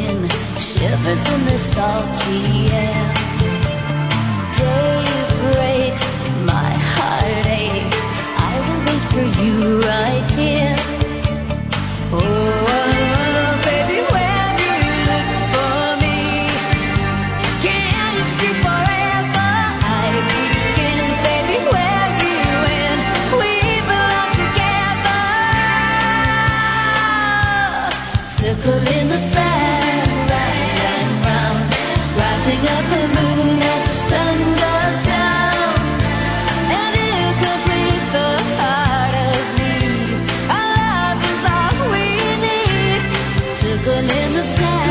skin shivers in the salty air. Day breaks, my heart aches. I will wait for you right here. Oh, baby, when you look for me, can you see forever? I begin, baby, where you end. We belong together. Circle in the sand, round and round, rising up the moon as the sun goes down. And you complete the heart of me. Our love is all we need. Circle in the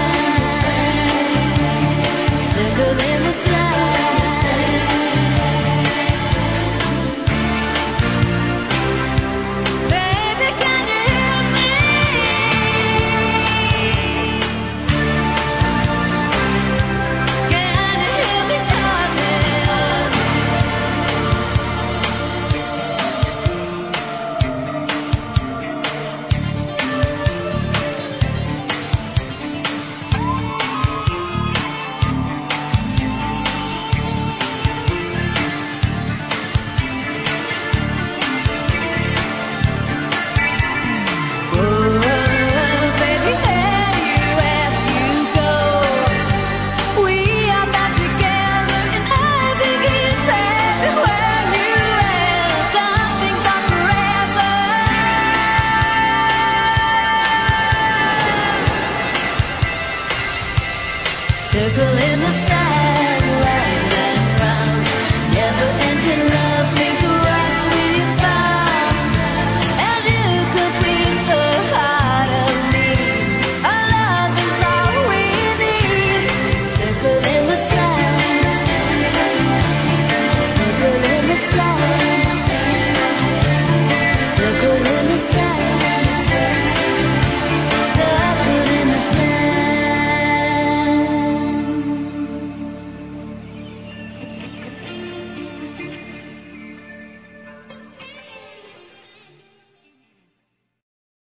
sand, circle in the sand. Baby, can you hear me? Can you hear me, darling? Oh, baby, anywhere you go, we are bound together in heaven, baby, where you end. Some things are forever. Circle in the sand.